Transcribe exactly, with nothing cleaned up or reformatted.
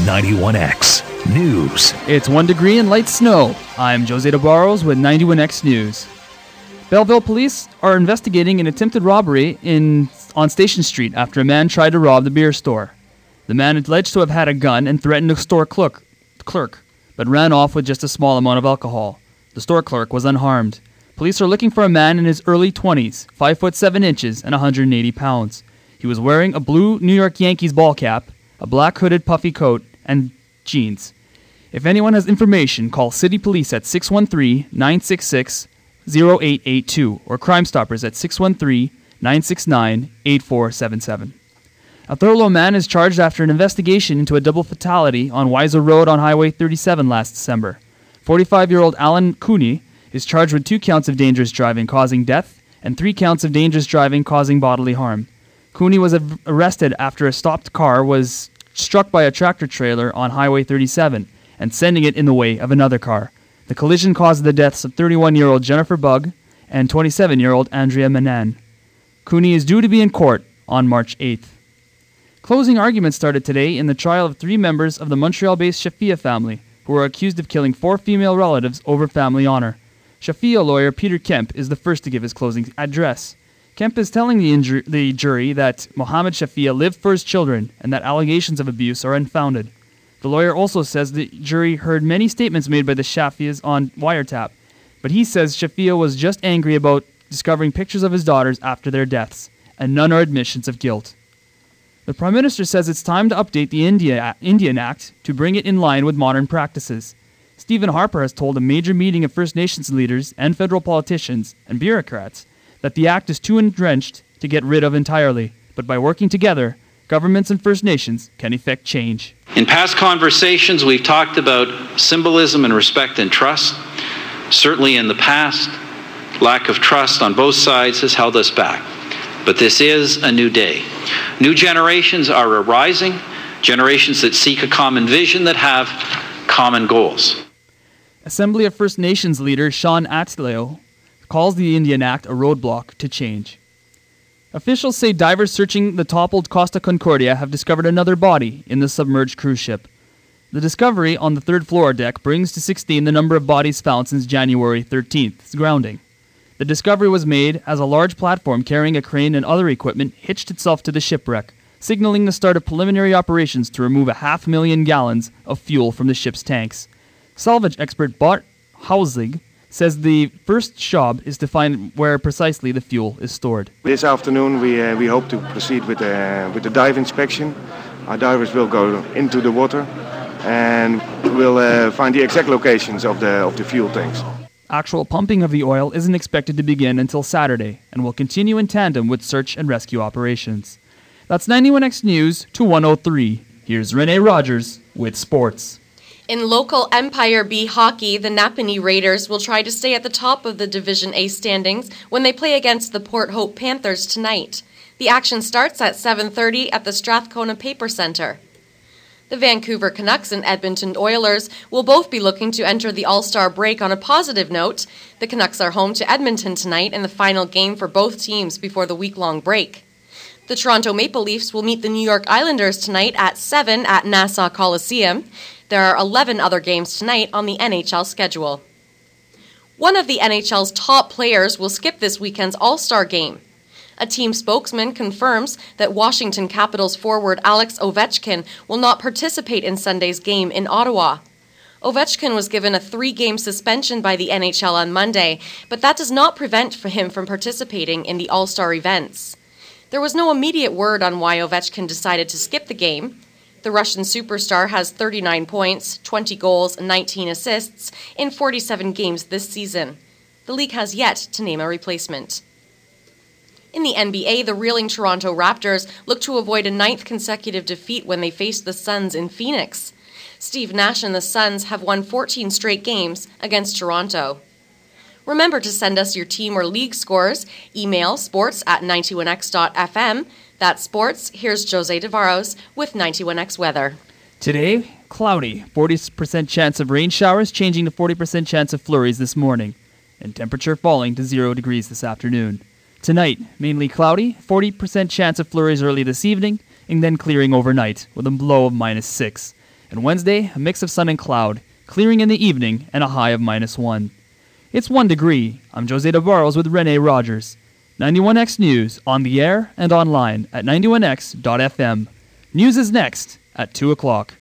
ninety-one X News. It's one degree and light snow. I'm Jose de Barros with ninety-one X News. Belleville police are investigating an attempted robbery in on Station Street after a man tried to rob the beer store. The man is alleged to have had a gun and threatened a store clerk, clerk, but ran off with just a small amount of alcohol. The store clerk was unharmed. Police are looking for a man in his early twenties, five foot seven inches and one hundred eighty pounds. He was wearing a blue New York Yankees ball cap, a black hooded puffy coat, and jeans. If anyone has information, call City Police at six one three, nine six six, zero eight eight two or Crime Stoppers at six one three, nine six nine, eight four seven seven. A Thurlow man is charged after an investigation into a double fatality on Weiser Road on Highway thirty-seven last December. forty-five-year-old Alan Cooney is charged with two counts of dangerous driving causing death and three counts of dangerous driving causing bodily harm. Cooney was av- arrested after a stopped car was struck by a tractor trailer on Highway thirty-seven and sending it in the way of another car. The collision caused the deaths of thirty-one-year-old Jennifer Bugg and twenty-seven-year-old Andrea Manan. Cooney is due to be in court on March eighth. Closing arguments started today in the trial of three members of the Montreal-based Shafia family who were accused of killing four female relatives over family honor. Shafia lawyer Peter Kemp is the first to give his closing address. Kemp is telling the, injur- the jury that Mohammed Shafia lived for his children and that allegations of abuse are unfounded. The lawyer also says the jury heard many statements made by the Shafias on wiretap, but he says Shafia was just angry about discovering pictures of his daughters after their deaths, and none are admissions of guilt. The Prime Minister says it's time to update the India, Indian Act to bring it in line with modern practices. Stephen Harper has told a major meeting of First Nations leaders and federal politicians and bureaucrats that the Act is too entrenched to get rid of entirely, but by working together, governments and First Nations can effect change. In past conversations, we've talked about symbolism and respect and trust. Certainly in the past, lack of trust on both sides has held us back. But this is a new day. New generations are arising, generations that seek a common vision, that have common goals. Assembly of First Nations leader Sean Atleo calls the Indian Act a roadblock to change. Officials say divers searching the toppled Costa Concordia have discovered another body in the submerged cruise ship. The discovery on the third floor deck brings to sixteen the number of bodies found since January thirteenth's grounding. The discovery was made as a large platform carrying a crane and other equipment hitched itself to the shipwreck, signaling the start of preliminary operations to remove a half million gallons of fuel from the ship's tanks. Salvage expert Bart Hausig says the first job is to find where precisely the fuel is stored. This afternoon we uh, we hope to proceed with the with the dive inspection. Our divers will go into the water and will uh, find the exact locations of the of the fuel tanks. Actual pumping of the oil isn't expected to begin until Saturday and will continue in tandem with search and rescue operations. That's ninety-one X News to one oh three. Here's Renee Rogers with sports. In local Empire B hockey, the Napanee Raiders will try to stay at the top of the Division A standings when they play against the Port Hope Panthers tonight. The action starts at seven thirty at the Strathcona Paper Centre. The Vancouver Canucks and Edmonton Oilers will both be looking to enter the All-Star break on a positive note. The Canucks are home to Edmonton tonight in the final game for both teams before the week-long break. The Toronto Maple Leafs will meet the New York Islanders tonight at seven at Nassau Coliseum. There are eleven other games tonight on the N H L schedule. One of the N H L's top players will skip this weekend's All-Star game. A team spokesman confirms that Washington Capitals forward Alex Ovechkin will not participate in Sunday's game in Ottawa. Ovechkin was given a three-game suspension by the N H L on Monday, but that does not prevent him from participating in the All-Star events. There was no immediate word on why Ovechkin decided to skip the game. The Russian superstar has thirty-nine points, twenty goals, and nineteen assists in forty-seven games this season. The league has yet to name a replacement. In the N B A, the reeling Toronto Raptors look to avoid a ninth consecutive defeat when they face the Suns in Phoenix. Steve Nash and the Suns have won fourteen straight games against Toronto. Remember to send us your team or league scores. Email sports at ninety-one x dot f m. That's sports. Here's Jose de Barros with ninety-one X Weather. Today, cloudy. forty percent chance of rain showers, changing to forty percent chance of flurries this morning. And temperature falling to zero degrees this afternoon. Tonight, mainly cloudy, forty percent chance of flurries early this evening, and then clearing overnight with a low of minus six. And Wednesday, a mix of sun and cloud, clearing in the evening and a high of minus one. It's one degree. I'm Jose de Barros with Renee Rogers. ninety-one X News on the air and online at ninety-one x dot f m. News is next at two o'clock.